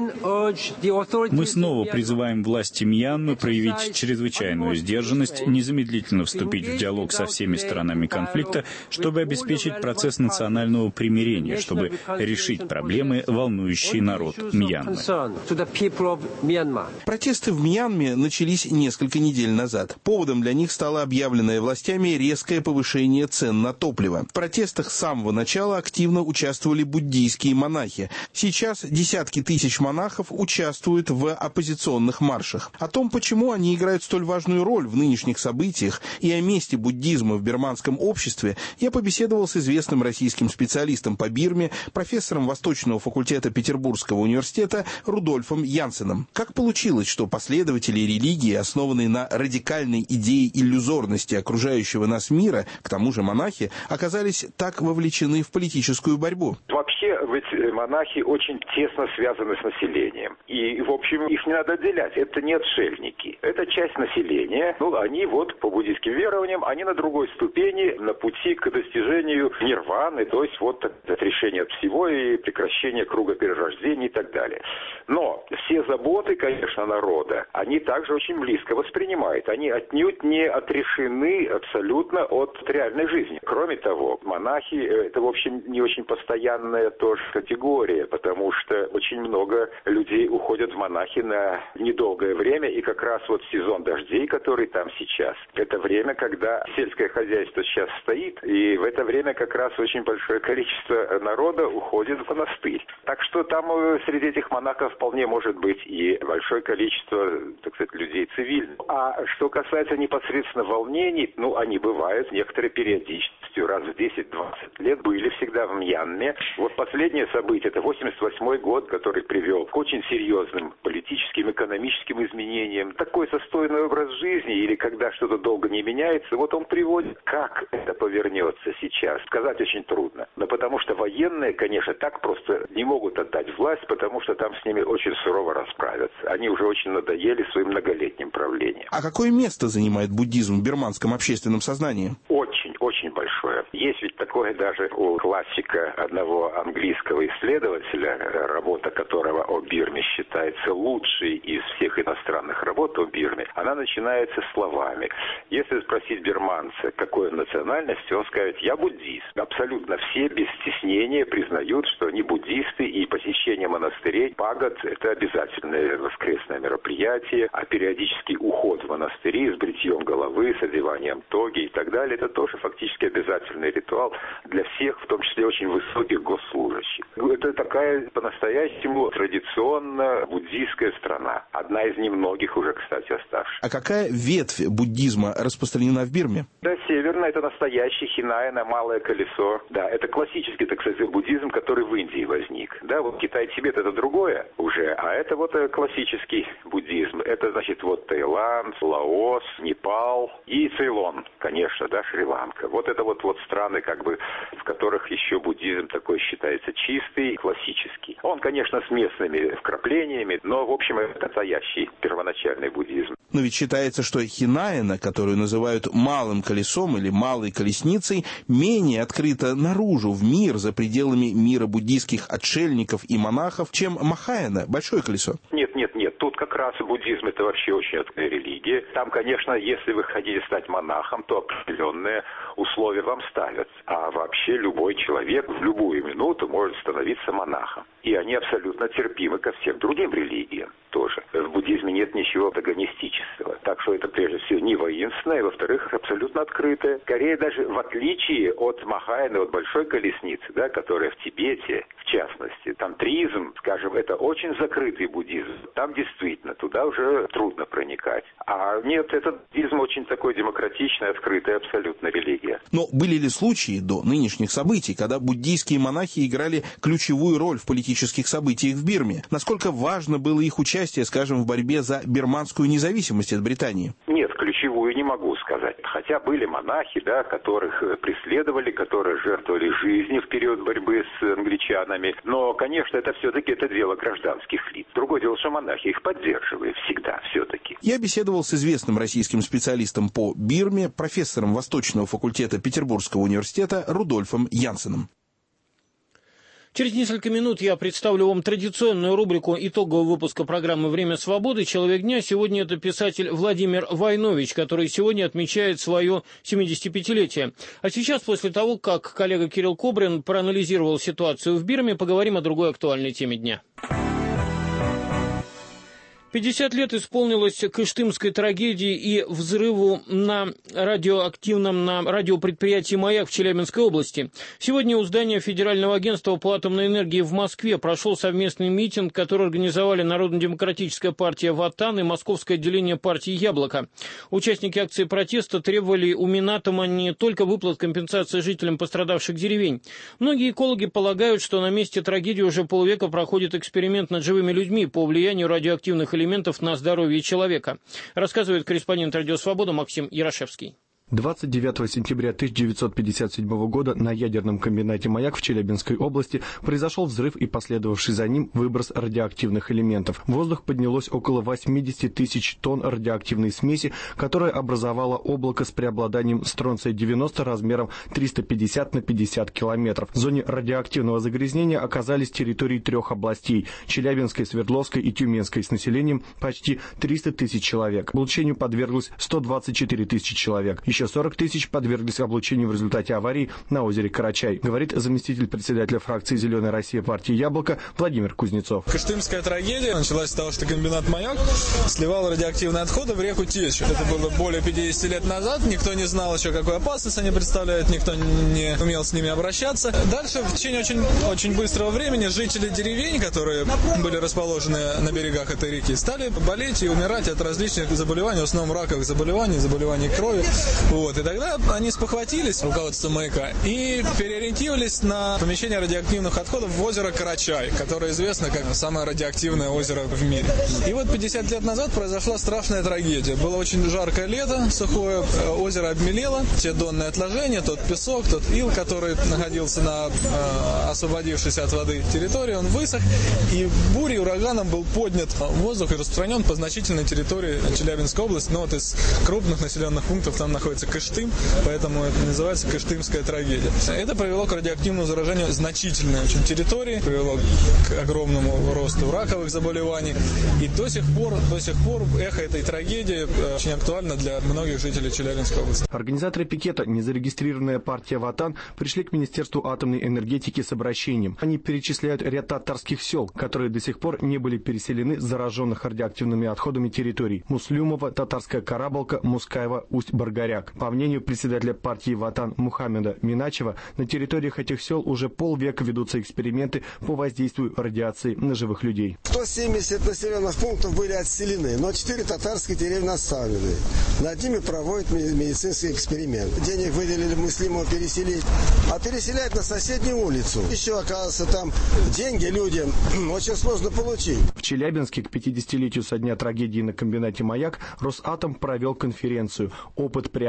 снова призываем власти Мьянмы проявить чрезвычайную сдержанность, незамедлительно вступить в диалог со всеми сторонами конфликта, чтобы обеспечить процесс национального примирения, чтобы решить проблемы, волнующие народ Мьянмы». Протесты в Мьянме начались несколько недель назад. Поводом для них стало объявленное властями резкое повышение цен на топливо. В протестах с самого начала активно участвовали буддийские монахи. Сейчас десятки тысяч монахов участвуют в оппозиционных маршах. О том, почему они играют столь важную роль в нынешних событиях и о месте буддизма в бирманском обществе, я побеседовал с известным российским специалистом по Бирме, профессором Восточного факультета Петербургского университета Рудольфом Янсеном. Как получилось, что последователи религии, основанной на радикальной идее иллюзорности окружающего нас мира, к тому же монахи, оказались так вовлечены в политическую борьбу? Вообще, ведь монахи очень тесно связаны с населением. И, в общем, их не надо отделять. Это не отшельники. Это часть населения. Они по буддийским верованиям, они на другой ступени, на пути к достижению нирваны, то есть отрешение от всего и прекращение круга перерождений и так далее. Но все заботы, конечно, народа, они также очень близко воспринимают. Они отнюдь не отрешены абсолютно от реальной жизни. Кроме того, монахи – это, в общем, не очень постоянная тоже категория, потому что очень много людей уходят в монахи на недолгое время, и как раз сезон дождей, который там сейчас, это время, когда сельское хозяйство сейчас стоит, и в это время как раз очень большое количество народа уходит в монастырь. Так что там среди этих монахов вполне может быть и большое количество, так сказать, людей цивильных. А что касается непосредственно волнений, они бывают с некоторой периодичностью, раз в 10-20 лет, были всегда в Мьянме. Последнее событие, это 88-й год, который привел к очень серьезным политическим, экономическим изменениям. Такой застойный образ жизни, или когда что-то долго не меняется, он приводит. Как это повернется сейчас, сказать очень трудно. Но потому что военные, конечно, так просто не могут отдать власть, потому что там с ними очень сурово расправятся. Они уже очень надоели своим многолетним правлением. А какое место занимает буддизм в бирманском общественном сознании? Очень большое. Есть ведь такое даже у классика одного английского исследователя, работа которого о Бирме считается лучшей из всех иностранных работ о Бирме. Она начинается словами. Если спросить бирманца, какой он национальности, он скажет: «Я буддист». Абсолютно все без стеснения признают, что они буддисты, и посещение монастырей, пагод – это обязательное воскресное мероприятие, а периодический уход в монастыри с бритьем головы, с одеванием тоги и так далее – это тоже фактически обязательный ритуал для всех, в том числе очень высоких госслужащих. Это такая по-настоящему традиционно буддийская страна. Одна из немногих уже, кстати, оставшихся. А какая ветвь буддизма распространена в Бирме? Да, северная – это настоящий хинаяна, малое колесо. Да, это классический, так сказать, буддизм, который в Индии возник. Да, Китай-Тибет – это другое уже, а это классический буддизм. Это, значит, Таиланд, Лаос, Непал и Цейлон, конечно, да, Шри-Ланка. Это страны, в которых еще буддизм такой считается чистый, классический. Он, конечно, с местными вкраплениями, но, в общем, это настоящий первоначальный буддизм. Но ведь считается, что хинаяна, которую называют малым колесом или малой колесницей, менее открыта наружу, в мир, за пределами мира буддийских отшельников и монахов, чем махаяна, большое колесо. Нет. Тут как раз буддизм это вообще очень открытая религия. Там, конечно, если вы хотите стать монахом, то определенные условия вам ставят. А вообще любой человек в любую минуту может становиться монахом. И они абсолютно терпимы ко всем другим религиям тоже. В буддизме нет ничего антагонистического. Так что это прежде всего не воинственное, и, во-вторых, абсолютно открытое. Скорее даже в отличие от Махаяны, от Большой Колесницы, да, которая в Тибете, в частности, тантризм, скажем, это очень закрытый буддизм. Там действительно туда уже трудно проникать. А нет, этот буддизм очень такой демократичный, открытый, абсолютно религия. Но были ли случаи до нынешних событий, когда буддийские монахи играли ключевую роль в политических событиях в Бирме? Насколько важно было их участие, скажем, в борьбе за бирманскую независимость от Британии? Нет, ключевую не могу сказать. Хотя были монахи, да, которых преследовали, которые жертвовали жизнью в период борьбы с англичанами. Но, конечно, это все-таки это дело гражданских лиц. Другое дело, что монахи их поддерживали всегда все-таки. Я беседовал с известным российским специалистом по Бирме, профессором Восточного факультета Петербургского университета Рудольфом Янсеном. Через несколько минут я представлю вам традиционную рубрику итогового выпуска программы «Время свободы. Человек дня». Сегодня это писатель Владимир Войнович, который сегодня отмечает свое 75-летие. А сейчас, после того, как коллега Кирилл Кобрин проанализировал ситуацию в Бирме, поговорим о другой актуальной теме дня. 50 лет исполнилось Кыштымской трагедии и взрыву на радиопредприятии «Маяк» в Челябинской области. Сегодня у здания Федерального агентства по атомной энергии в Москве прошел совместный митинг, который организовали Народно-демократическая партия «Ватан» и Московское отделение партии «Яблоко». Участники акции протеста требовали у Минатома не только выплат компенсации жителям пострадавших деревень. Многие экологи полагают, что на месте трагедии уже полвека проходит эксперимент над живыми людьми по влиянию радиоактивных элементов на здоровье человека, рассказывает корреспондент «Радио Свобода» Максим Ярошевский. 29 сентября 1957 года на ядерном комбинате «Маяк» в Челябинской области произошел взрыв и последовавший за ним выброс радиоактивных элементов. В воздух поднялось около 80 тысяч тонн радиоактивной смеси, которая образовала облако с преобладанием стронция-90 размером 350 на 50 километров. В зоне радиоактивного загрязнения оказались территории 3 областей – Челябинской, Свердловской и Тюменской с населением почти 300 тысяч человек. Облучению подверглось 124 тысячи человек. Еще 40 тысяч подверглись облучению в результате аварии на озере Карачай, говорит заместитель председателя фракции «Зеленая Россия» партии «Яблоко» Владимир Кузнецов. Кыштымская трагедия началась с того, что комбинат «Маяк» сливал радиоактивные отходы в реку Течь. Это было более 50 лет назад, никто не знал еще, какую опасность они представляют, никто не умел с ними обращаться. Дальше, в течение очень быстрого времени, жители деревень, которые были расположены на берегах этой реки, стали болеть и умирать от различных заболеваний, в основном раковых заболеваний, заболеваний крови. И тогда они спохватились, руководство «Маяка», и переориентировались на помещение радиоактивных отходов в озеро Карачай, которое известно как самое радиоактивное озеро в мире. И 50 лет назад произошла страшная трагедия. Было очень жаркое лето, сухое, озеро обмелело, те донные отложения, тот песок, тот ил, который находился на освободившейся от воды территории, он высох, и бурей, ураганом был поднят в воздух и распространен по значительной территории Челябинской области. Но из крупных населенных пунктов там находится Кыштым, поэтому это называется Кыштымская трагедия. Это привело к радиоактивному заражению значительной очень территории, привело к огромному росту раковых заболеваний. И до сих пор эхо этой трагедии очень актуально для многих жителей Челябинской области. Организаторы пикета, незарегистрированная партия «Ватан», пришли к Министерству атомной энергетики с обращением. Они перечисляют ряд татарских сел, которые до сих пор не были переселены с зараженных радиоактивными отходами территорий: Муслюмова, Татарская Карабалка, Мускаева, Усть-Баргаряк. По мнению председателя партии «Ватан» Мухаммеда Миначева, на территориях этих сел уже полвека ведутся эксперименты по воздействию радиации на живых людей. 170 населенных пунктов были отселены, но 4 татарские деревни оставлены. Над ними проводят медицинский эксперимент. Денег выделили Муслимову переселить, а переселять на соседнюю улицу. Еще, оказывается, там деньги людям очень сложно получить. В Челябинске к 50-летию со дня трагедии на комбинате «Маяк» Росатом провел конференцию «Опыт при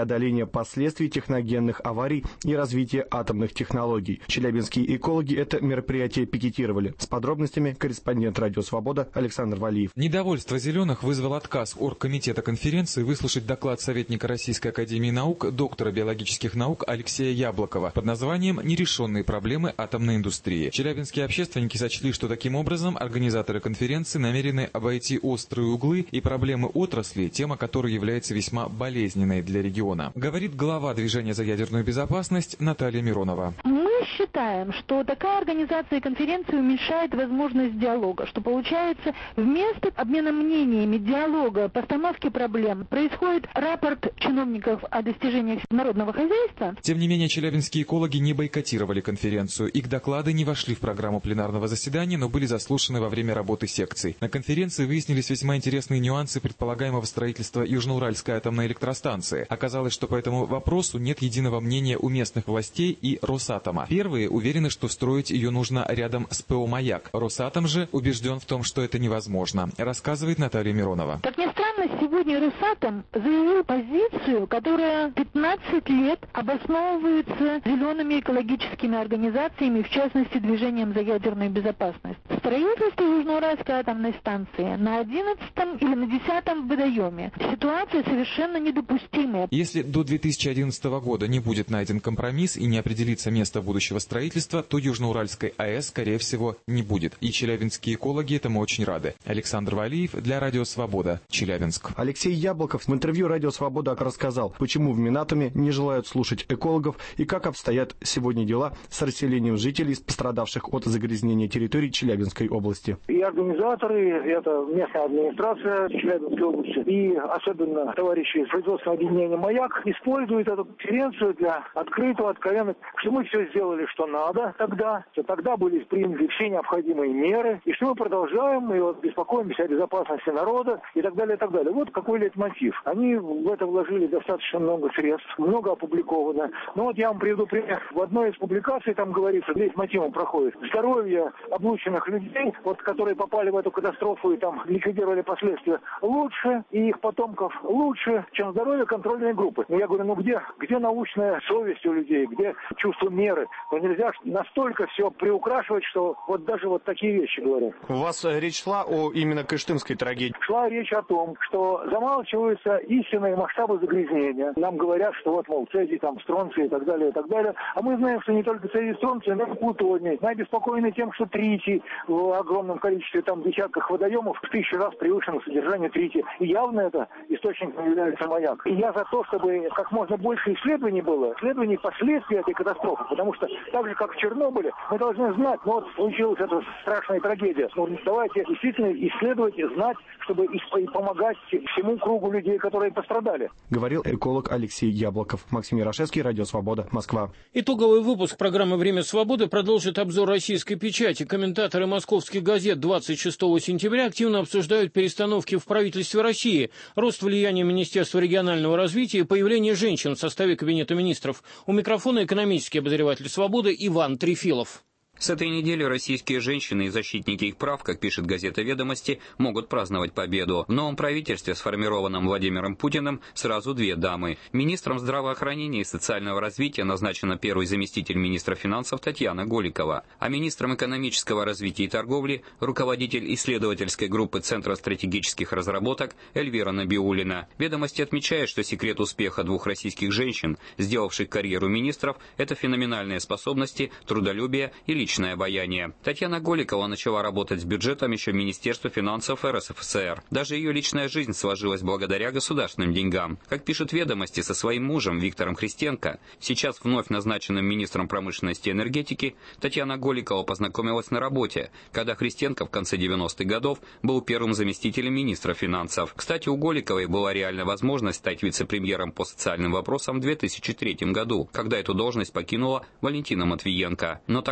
преодоления последствий техногенных аварий и развития атомных технологий. Челябинские экологи это мероприятие пикетировали. С подробностями корреспондент «Радио Свобода» Александр Валиев. Недовольство «Зеленых» вызвал отказ оргкомитета конференции выслушать доклад советника Российской академии наук, доктора биологических наук Алексея Яблокова под названием «Нерешенные проблемы атомной индустрии». Челябинские общественники сочли, что таким образом организаторы конференции намерены обойти острые углы и проблемы отрасли, тема которой является весьма болезненной для региона. Говорит глава движения за ядерную безопасность Наталья Миронова. Мы считаем, что такая организация конференции уменьшает возможность диалога, что получается вместо обмена мнениями, диалога, постановки проблем происходит рапорт чиновников о достижениях народного хозяйства. Тем не менее, челябинские экологи не бойкотировали конференцию. Их доклады не вошли в программу пленарного заседания, но были заслушаны во время работы секций. На конференции выяснились весьма интересные нюансы предполагаемого строительства Южноуральской атомной электростанции. Оказалось, что по этому вопросу нет единого мнения у местных властей и Росатома. Первые уверены, что строить ее нужно рядом с ПО «Маяк». Росатом же убежден в том, что это невозможно, рассказывает Наталья Миронова. Как ни странно, сегодня Росатом заявил позицию, которая 15 лет обосновывается зелеными экологическими организациями, в частности, движением за ядерную безопасность. Строительство Южноуральской атомной станции на 11 или на 10 водоеме. Ситуация совершенно недопустимая. Если до 2011 года не будет найден компромисс и не определится место будущего строительства, то Южноуральской АЭС, скорее всего, не будет. И челябинские экологи этому очень рады. Александр Валиев для «Радио Свобода», Челябинск. Алексей Яблоков в интервью «Радио Свобода» рассказал, почему в Минатоме не желают слушать экологов и как обстоят сегодня дела с расселением жителей, пострадавших от загрязнения территорий Челябинской области. И организаторы, это местная администрация Челябинской области, и особенно товарищи из производственного объединения «Маяк» используют эту конференцию для открытого, откровенного, что мы все сделали, что надо тогда, что тогда были приняты все необходимые меры, и что мы продолжаем, и вот беспокоимся о безопасности народа, и так далее, и так далее. Вот какой лейтмотив. Они в это вложили достаточно много средств, много опубликовано. Но вот я вам приведу пример. В одной из публикаций там говорится, лейтмотивом проходит здоровье облученных людей, вот, которые попали в эту катастрофу и там ликвидировали последствия, лучше, и их потомков лучше, чем здоровье контрольной группы. Но я говорю, ну где научная совесть у людей, где чувство меры? Но нельзя настолько все приукрашивать, что вот даже вот такие вещи говорят. У вас речь шла о именно Кыштымской трагедии. Шла речь о том, что замалчиваются истинные масштабы загрязнения. Нам говорят, что вот, мол, цезий, там, стронций и так далее, и так далее. А мы знаем, что не только цезий, стронций, но и плутоний. Мы обеспокоены тем, что тритий в огромном количестве, там, десятках водоемов в 1000 раз превышено содержание трития. И явно это источником является «Маяк». И я за то, чтобы как можно больше исследований было, исследований последствий этой катастрофы. Потому что так же, как в Чернобыле, мы должны знать, ну вот случилась эта страшная трагедия. Ну, давайте действительно исследовать, знать, чтобы и помогать всему кругу людей, которые пострадали. Говорил эколог Алексей Яблоков. Максим Ярошевский, «Радио Свобода», Москва. Итоговый выпуск программы «Время свободы» продолжит обзор российской печати. Комментаторы московских газет 26 сентября активно обсуждают перестановки в правительстве России, рост влияния Министерства регионального развития и появление женщин в составе Кабинета министров. У микрофона экономический обозреватель «Свободы» Иван Трефилов. С этой недели российские женщины и защитники их прав, как пишет газета «Ведомости», могут праздновать победу. В новом правительстве, сформированном Владимиром Путиным, сразу две дамы. Министром здравоохранения и социального развития назначена первый заместитель министра финансов Татьяна Голикова, а министром экономического развития и торговли – руководитель исследовательской группы Центра стратегических разработок Эльвира Набиуллина. «Ведомости» отмечают, что секрет успеха двух российских женщин, сделавших карьеру министров – это феноменальные способности, трудолюбие и личное обаяние. Татьяна Голикова начала работать с бюджетом еще в Министерстве финансов РСФСР. Даже ее личная жизнь сложилась благодаря государственным деньгам. Как пишут «Ведомости», со своим мужем Виктором Христенко, сейчас вновь назначенным министром промышленности и энергетики, Татьяна Голикова познакомилась на работе, когда Христенко в конце 90-х годов был первым заместителем министра финансов. Кстати, у Голиковой была реальная возможность стать вице-премьером по социальным вопросам в 2003 году, когда эту должность покинула Валентина Матвиенко. Но тогда Голикова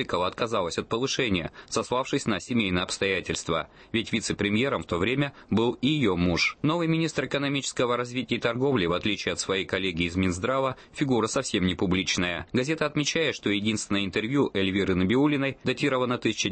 Новикова отказалась от повышения, сославшись на семейные обстоятельства. Ведь вице-премьером в то время был и ее муж. Новый министр экономического развития и торговли, в отличие от своей коллеги из Минздрава, фигура совсем не публичная. Газета отмечает, что единственное интервью Эльвиры Набиуллиной датировано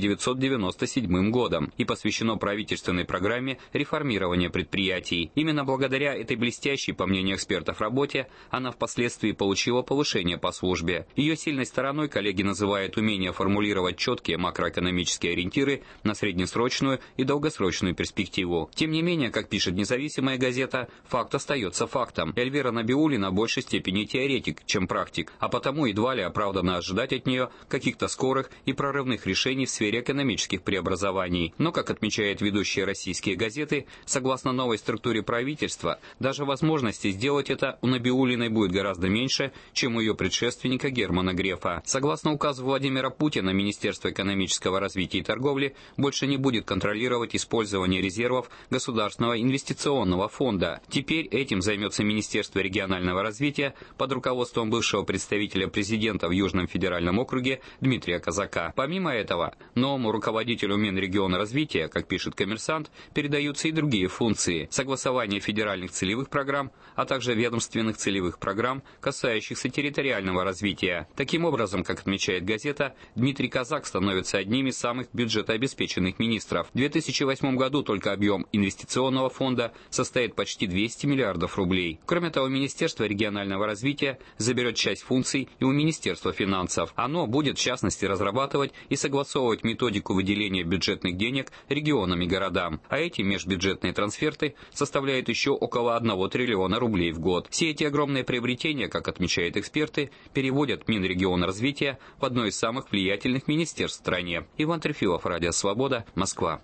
1997 годом и посвящено правительственной программе реформирования предприятий. Именно благодаря этой блестящей, по мнению экспертов, работе она впоследствии получила повышение по службе. Ее сильной стороной коллеги называют умение формулировать четкие макроэкономические ориентиры на среднесрочную и долгосрочную перспективу. Тем не менее, как пишет независимая газета, факт остается фактом. Эльвира Набиуллина в большей степени теоретик, чем практик, а потому едва ли оправданно ожидать от нее каких-то скорых и прорывных решений в сфере экономических преобразований. Но, как отмечают ведущие российские газеты, согласно новой структуре правительства, даже возможности сделать это у Набиуллиной будет гораздо меньше, чем у ее предшественника Германа Грефа. Согласно указу Владимира Путина, Министерство экономического развития и торговли больше не будет контролировать использование резервов Государственного инвестиционного фонда. Теперь этим займется Министерство регионального развития под руководством бывшего представителя президента в Южном федеральном округе Дмитрия Казака. Помимо этого, новому руководителю Минрегиона развития, как пишет «Коммерсант», передаются и другие функции – согласование федеральных целевых программ, а также ведомственных целевых программ, касающихся территориального развития. Таким образом, как отмечает газета, Дмитрий Казак становится одним из самых бюджетообеспеченных министров. В 2008 году только объем инвестиционного фонда составит почти 200 миллиардов рублей. Кроме того, Министерство регионального развития заберет часть функций и у Министерства финансов. Оно будет, в частности, разрабатывать и согласовывать методику выделения бюджетных денег регионам и городам. А эти межбюджетные трансферты составляют еще около 1 триллиона рублей в год. Все эти огромные приобретения, как отмечают эксперты, переводят Минрегионразвития в одно из самых влиятельных министерств в стране. Иван Трефилов, Радио Свобода, Москва.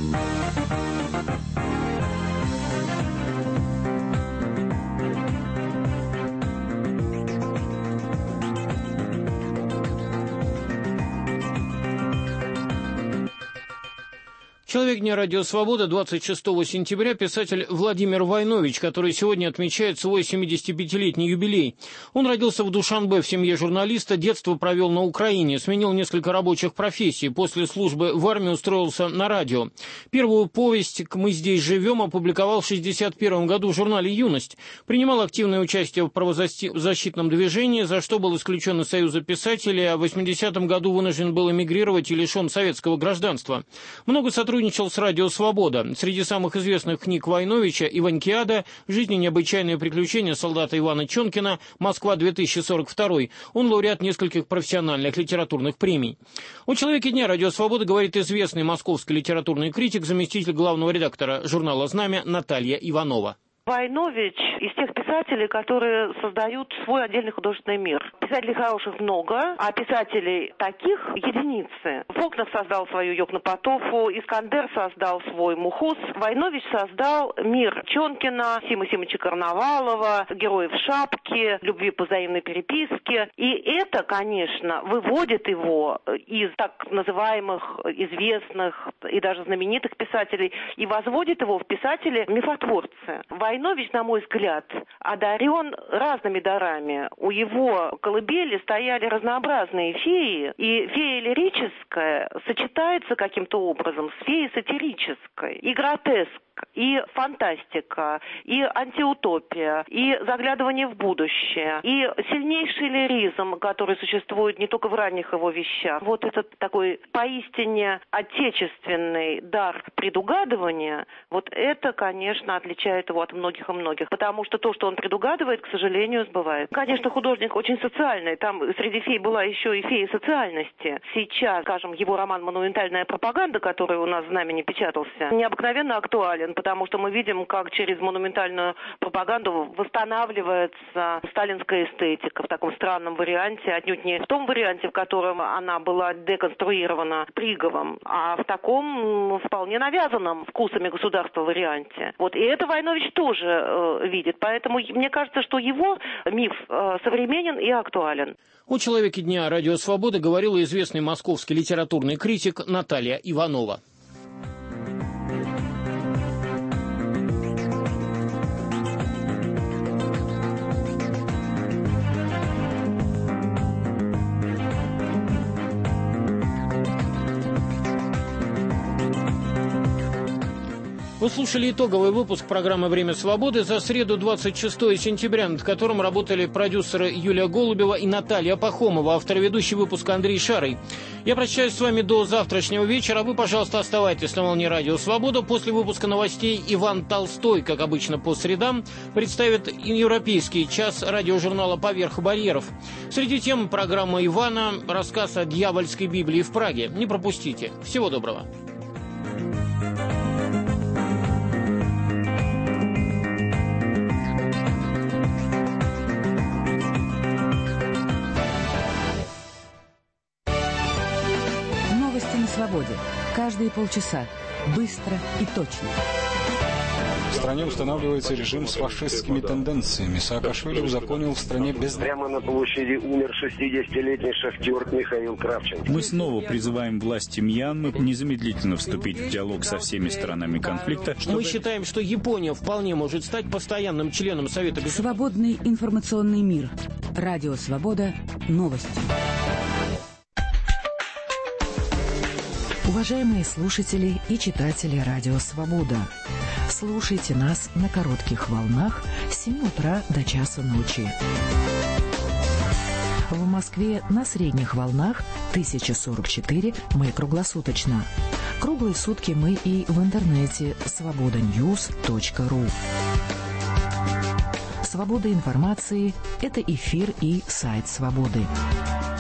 Человек дня Радио Свобода 26 сентября писатель Владимир Войнович, который сегодня отмечает свой 75-летний юбилей. Он родился в Душанбе в семье журналиста, детство провел на Украине, сменил несколько рабочих профессий. После службы в армии устроился на радио. Первую повесть «Мы здесь живем» опубликовал в 1961 году в журнале «Юность». Принимал активное участие в правозащитном движении, за что был исключен из Союза писателей, а в 80-м году вынужден был эмигрировать и лишен советского гражданства. Много сотрудничал с Радио Свобода. Среди самых известных книг Войновича «Иванькиада», «В жизни необычайные приключения солдата Ивана Чонкина», «Москва-2042». Он лауреат нескольких профессиональных литературных премий. О «Человеке дня» Радио Свобода говорит известный московский литературный критик, заместитель главного редактора журнала «Знамя» Наталья Иванова. Войнович из тех писателей, которые создают свой отдельный художественный мир. Писателей хороших много, а писателей таких единицы. Фолкнер создал свою Йокнопотофу, Искандер создал свой Мухуз. Войнович создал мир Чонкина, Симы Симыча Карнавалова, Героев шапки, Любви по взаимной переписке. И это, конечно, выводит его из так называемых известных и даже знаменитых писателей и возводит его в писатели-мифотворцы. Войнович, на мой взгляд, одарен разными дарами. У его колыбели стояли разнообразные феи, и фея лирическая сочетается каким-то образом с феей сатирической. И гротеск, и фантастика, и антиутопия, и заглядывание в будущее, и сильнейший лиризм, который существует не только в ранних его вещах. Вот этот такой поистине отечественный дар предугадывания, вот это, конечно, отличает его от многих и многих, потому что то, что он предугадывает, к сожалению, сбывает. Конечно, художник очень социальный, там среди фей была еще и фея социальности. Сейчас, скажем, его роман «Монументальная пропаганда», который у нас в «Знамени» печатался, необыкновенно актуален, потому что мы видим, как через монументальную пропаганду восстанавливается сталинская эстетика в таком странном варианте, отнюдь не в том варианте, в котором она была деконструирована Триговым, а в таком вполне навязанном вкусами государства варианте. Вот, и это Войнович тоже видит, поэтому мне кажется, что его миф современен и актуален. О «Человеке дня» Радио Свобода говорила известный московский литературный критик Наталья Иванова. Вы слушали итоговый выпуск программы «Время свободы» за среду 26 сентября, над которым работали продюсеры Юлия Голубева и Наталья Пахомова, автор и ведущий выпуска Андрей Шарый. Я прощаюсь с вами до завтрашнего вечера. Вы, пожалуйста, оставайтесь на волне радио «Свобода». После выпуска новостей Иван Толстой, как обычно по средам, представит европейский час радиожурнала «Поверх барьеров». Среди тем программы Ивана – рассказ о дьявольской Библии в Праге. Не пропустите. Всего доброго. На свободе. Каждые полчаса. Быстро и точно. В стране устанавливается режим с фашистскими тенденциями. Саакашвили узаконил в стране без... Прямо на площади умер 60-летний шахтер Михаил Кравченко. Мы снова призываем власти Мьянмы незамедлительно вступить в диалог со всеми сторонами конфликта. Мы считаем, что Япония вполне может стать постоянным членом Совета Безопасности. Свободный информационный мир. Радио «Свобода». Новости. Уважаемые слушатели и читатели радио «Свобода», слушайте нас на коротких волнах с 7 утра до часа ночи. В Москве на средних волнах 1044 мы круглосуточно. Круглые сутки мы и в интернете svobodanews.ru. Свобода информации – это эфир и сайт «Свободы».